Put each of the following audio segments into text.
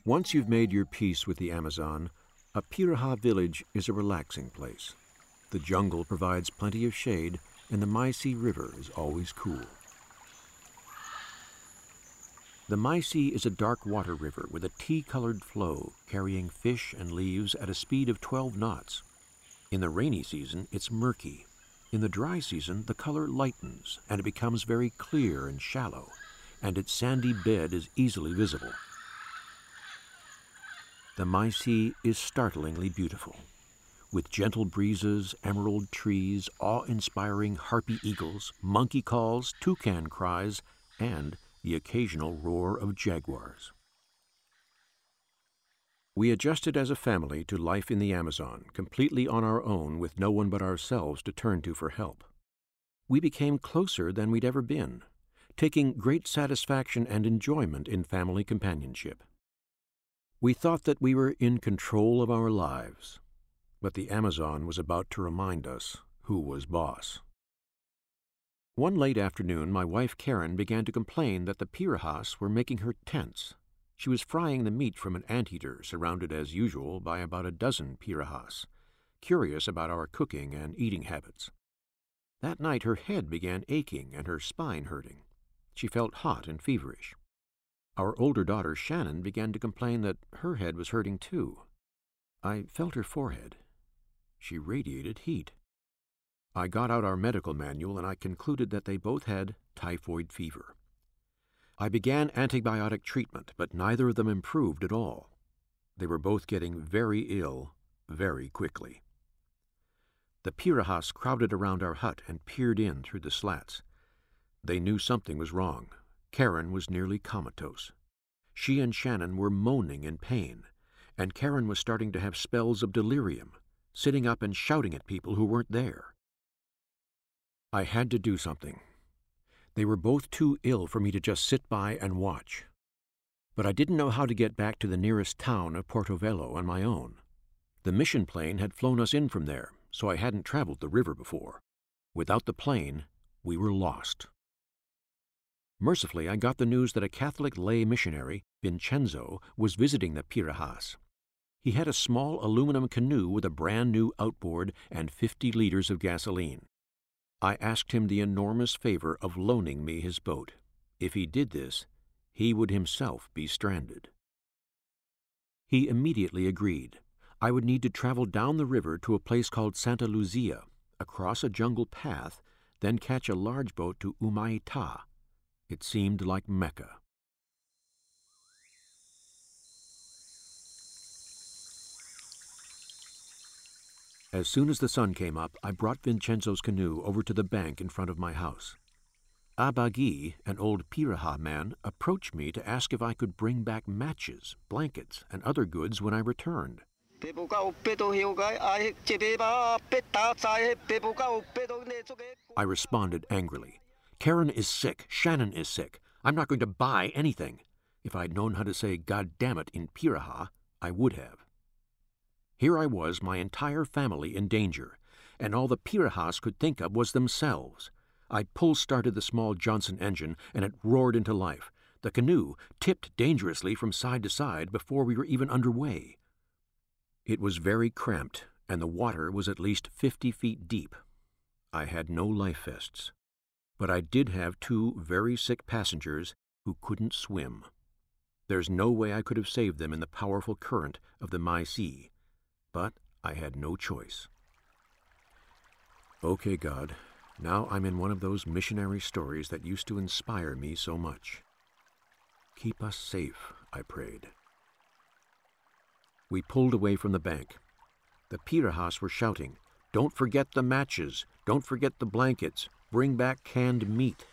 Once you've made your peace with the Amazon, a Piraha village is a relaxing place. The jungle provides plenty of shade, and the Maisi River is always cool. The Maisi is a dark water river with a tea-colored flow, carrying fish and leaves at a speed of 12 knots. In the rainy season, it's murky. In the dry season, the color lightens, and it becomes very clear and shallow, and its sandy bed is easily visible. The Maisi is startlingly beautiful, with gentle breezes, emerald trees, awe-inspiring harpy eagles, monkey calls, toucan cries, and the occasional roar of jaguars. We adjusted as a family to life in the Amazon, completely on our own with no one but ourselves to turn to for help. We became closer than we'd ever been, taking great satisfaction and enjoyment in family companionship. We thought that we were in control of our lives, but the Amazon was about to remind us who was boss. One late afternoon, my wife Karen began to complain that the Pirahas were making her tense. She was frying the meat from an anteater, surrounded as usual by about a dozen Pirahas, curious about our cooking and eating habits. That night her head began aching and her spine hurting. She felt hot and feverish. Our older daughter Shannon began to complain that her head was hurting too. I felt her forehead. She radiated heat. I got out our medical manual and I concluded that they both had typhoid fever. I began antibiotic treatment, but neither of them improved at all. They were both getting very ill very quickly. The Pirahas crowded around our hut and peered in through the slats. They knew something was wrong. Karen was nearly comatose. She and Shannon were moaning in pain, and Karen was starting to have spells of delirium, sitting up and shouting at people who weren't there. I had to do something. They were both too ill for me to just sit by and watch. But I didn't know how to get back to the nearest town of Portovelo on my own. The mission plane had flown us in from there, so I hadn't traveled the river before. Without the plane, we were lost. Mercifully, I got the news that a Catholic lay missionary, Vincenzo, was visiting the Pirahas. He had a small aluminum canoe with a brand-new outboard and 50 liters of gasoline. I asked him the enormous favor of loaning me his boat. If he did this, he would himself be stranded. He immediately agreed. I would need to travel down the river to a place called Santa Luzia, across a jungle path, then catch a large boat to Humaitá. It seemed like Mecca. As soon as the sun came up, I brought Vincenzo's canoe over to the bank in front of my house. Abagi, an old Piraha man, approached me to ask if I could bring back matches, blankets, and other goods when I returned. I responded angrily. Karen is sick. Shannon is sick. I'm not going to buy anything. If I'd known how to say "God damn it" in Piraha, I would have. Here I was, my entire family in danger, and all the Pirahas could think of was themselves. I pull-started the small Johnson engine, and it roared into life. The canoe tipped dangerously from side to side before we were even underway. It was very cramped, and the water was at least 50 feet deep. I had no life vests, but I did have 2 very sick passengers who couldn't swim. There's no way I could have saved them in the powerful current of the Maisi, but I had no choice. Okay, God, now I'm in one of those missionary stories that used to inspire me so much. Keep us safe, I prayed. We pulled away from the bank. The Pirahas were shouting, "Don't forget the matches! Don't forget the blankets! Bring back canned meat!"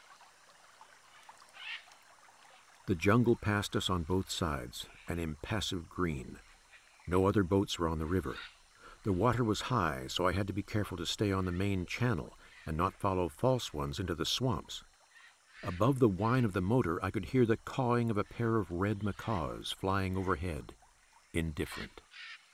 The jungle passed us on both sides, an impassive green. No other boats were on the river. The water was high, so I had to be careful to stay on the main channel and not follow false ones into the swamps. Above the whine of the motor, I could hear the cawing of a pair of red macaws flying overhead, indifferent.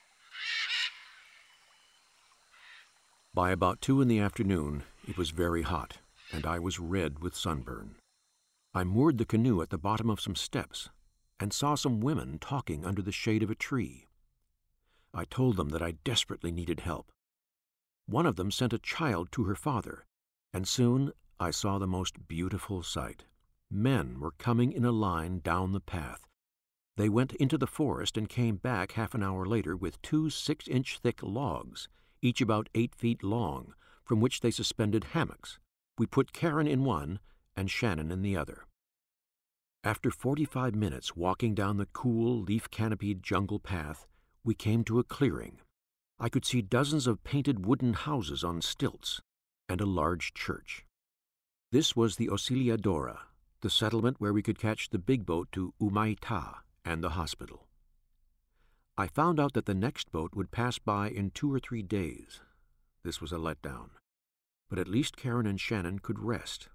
By about 2 in the afternoon, it was very hot, and I was red with sunburn. I moored the canoe at the bottom of some steps. and saw some women talking under the shade of a tree. I told them that I desperately needed help. One of them sent a child to her father, and soon I saw the most beautiful sight. Men were coming in a line down the path. They went into the forest and came back half an hour later with 2 6-inch thick logs, each about 8 feet long, from which they suspended hammocks. We put Karen in one and Shannon in the other. After 45 minutes walking down the cool, leaf-canopied jungle path, we came to a clearing. I could see dozens of painted wooden houses on stilts and a large church. This was the Auxiliadora, the settlement where we could catch the big boat to Humaitá and the hospital. I found out that the next boat would pass by in 2 or 3 days. This was a letdown, but at least Karen and Shannon could rest.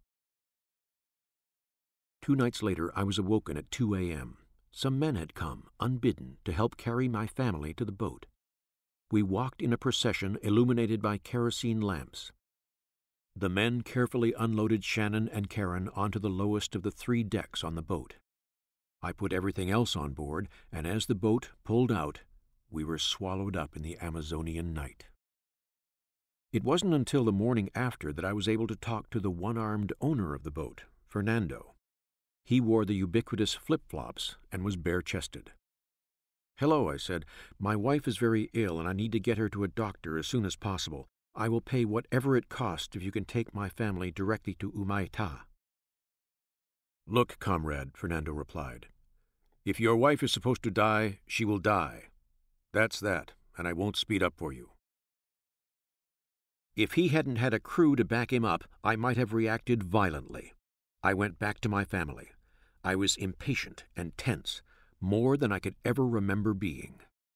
2 nights later, I was awoken at 2 a.m. Some men had come, unbidden, to help carry my family to the boat. We walked in a procession illuminated by kerosene lamps. The men carefully unloaded Shannon and Karen onto the lowest of the 3 decks on the boat. I put everything else on board, and as the boat pulled out, we were swallowed up in the Amazonian night. It wasn't until the morning after that I was able to talk to the one-armed owner of the boat, Fernando. He wore the ubiquitous flip-flops and was bare-chested. "Hello," I said. "My wife is very ill and I need to get her to a doctor as soon as possible. I will pay whatever it costs if you can take my family directly to Humaitá." "Look, comrade," Fernando replied. "If your wife is supposed to die, she will die. That's that, and I won't speed up for you." If he hadn't had a crew to back him up, I might have reacted violently. I went back to my family. I was impatient and tense, more than I could ever remember being.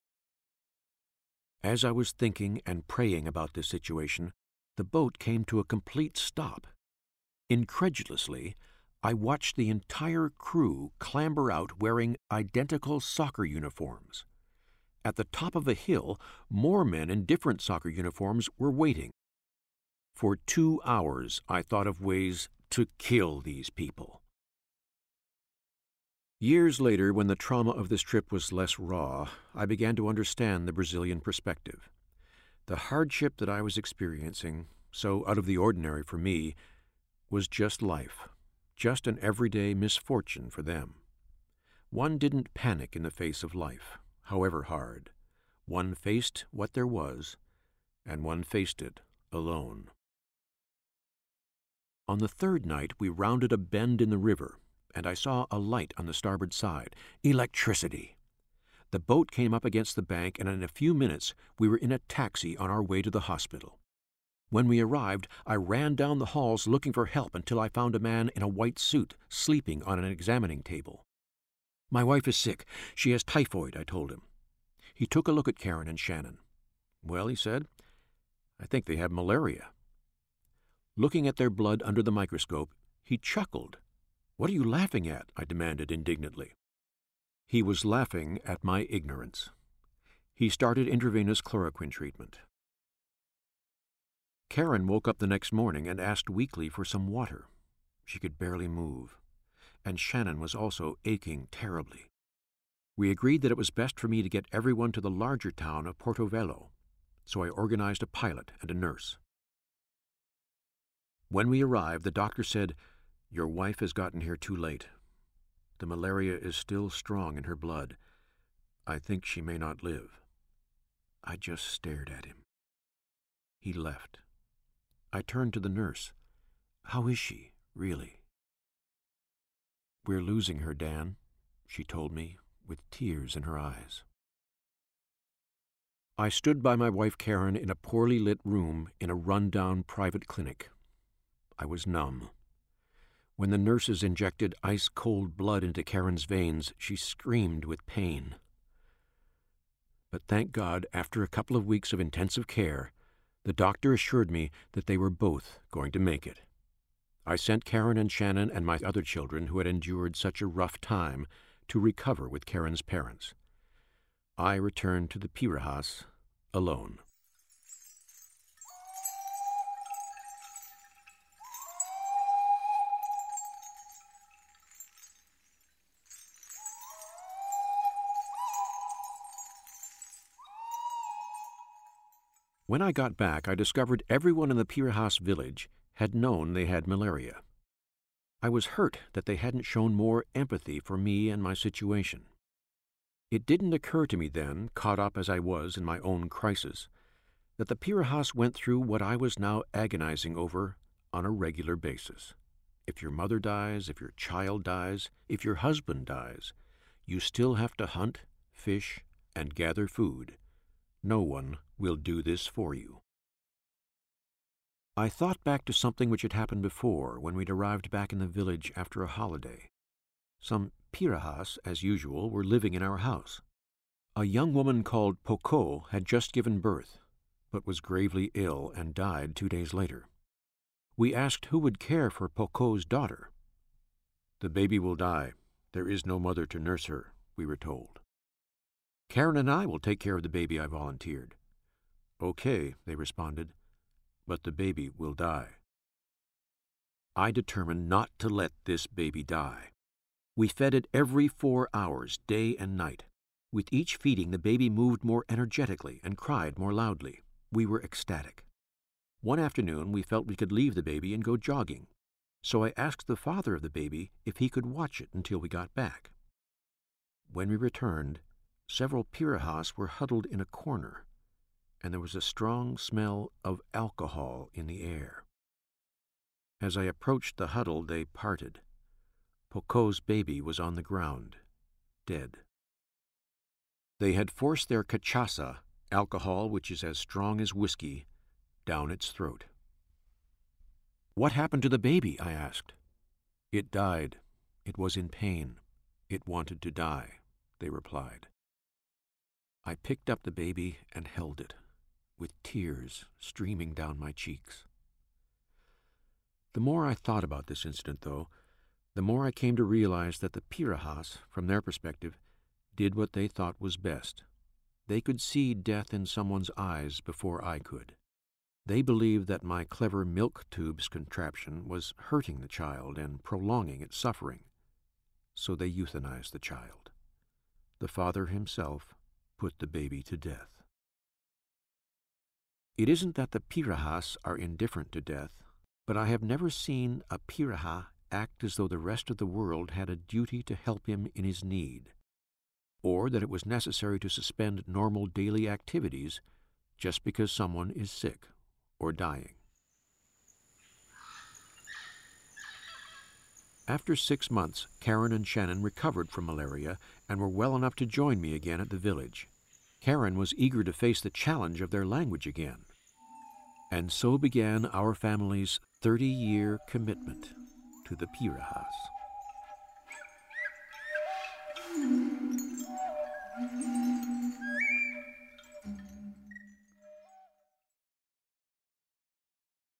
As I was thinking and praying about this situation, the boat came to a complete stop. Incredulously, I watched the entire crew clamber out wearing identical soccer uniforms. At the top of a hill, more men in different soccer uniforms were waiting. For 2 hours, I thought of ways to kill these people. Years later, when the trauma of this trip was less raw, I began to understand the Brazilian perspective. The hardship that I was experiencing, so out of the ordinary for me, was just life, just an everyday misfortune for them. One didn't panic in the face of life, however hard. One faced what there was, and one faced it alone. On the 3rd night, we rounded a bend in the river, and I saw a light on the starboard side. Electricity! The boat came up against the bank, and in a few minutes we were in a taxi on our way to the hospital. When we arrived, I ran down the halls looking for help until I found a man in a white suit sleeping on an examining table. "My wife is sick. She has typhoid," I told him. He took a look at Karen and Shannon. "Well," he said, "I think they have malaria." Looking at their blood under the microscope, he chuckled. "What are you laughing at?" I demanded indignantly. He was laughing at my ignorance. He started intravenous chloroquine treatment. Karen woke up the next morning and asked weakly for some water. She could barely move, and Shannon was also aching terribly. We agreed that it was best for me to get everyone to the larger town of Porto Velho, so I organized a pilot and a nurse. When we arrived, the doctor said, "Your wife has gotten here too late. The malaria is still strong in her blood. I think she may not live." I just stared at him. He left. I turned to the nurse. "How is she, really?" "We're losing her, Dan," she told me, with tears in her eyes. I stood by my wife Karen in a poorly lit room in a run-down private clinic. I was numb. When the nurses injected ice-cold blood into Karen's veins, she screamed with pain. But thank God, after a couple of weeks of intensive care, the doctor assured me that they were both going to make it. I sent Karen and Shannon and my other children who had endured such a rough time to recover with Karen's parents. I returned to the Pirahãs alone. When I got back, I discovered everyone in the Pirahas village had known they had malaria. I was hurt that they hadn't shown more empathy for me and my situation. It didn't occur to me then, caught up as I was in my own crisis, that the Pirahas went through what I was now agonizing over on a regular basis. If your mother dies, if your child dies, if your husband dies, you still have to hunt, fish, and gather food. No one will do this for you. I thought back to something which had happened before when we'd arrived back in the village after a holiday. Some Pirahas, as usual, were living in our house. A young woman called Poko had just given birth, but was gravely ill and died 2 days later. We asked who would care for Poko's daughter. "The baby will die. There is no mother to nurse her," we were told. "Karen and I will take care of the baby," I volunteered. "Okay," they responded, "but the baby will die." I determined not to let this baby die. We fed it every 4 hours, day and night. With each feeding, the baby moved more energetically and cried more loudly. We were ecstatic. One afternoon, we felt we could leave the baby and go jogging, so I asked the father of the baby if he could watch it until we got back. When we returned, several Pirahas were huddled in a corner, and there was a strong smell of alcohol in the air. As I approached the huddle, they parted. Poko's baby was on the ground, dead. They had forced their cachaça, alcohol which is as strong as whiskey, down its throat. "What happened to the baby?" I asked. "It died. It was in pain. It wanted to die," they replied. I picked up the baby and held it, with tears streaming down my cheeks. The more I thought about this incident, though, the more I came to realize that the Pirahas, from their perspective, did what they thought was best. They could see death in someone's eyes before I could. They believed that my clever milk tubes contraption was hurting the child and prolonging its suffering, so they euthanized the child. The father himself put the baby to death. It isn't that the Pirahas are indifferent to death, but I have never seen a Piraha act as though the rest of the world had a duty to help him in his need, or that it was necessary to suspend normal daily activities just because someone is sick or dying. After 6 months, Karen and Shannon recovered from malaria and were well enough to join me again at the village. Karen was eager to face the challenge of their language again. And so began our family's 30-year commitment to the Pirahas.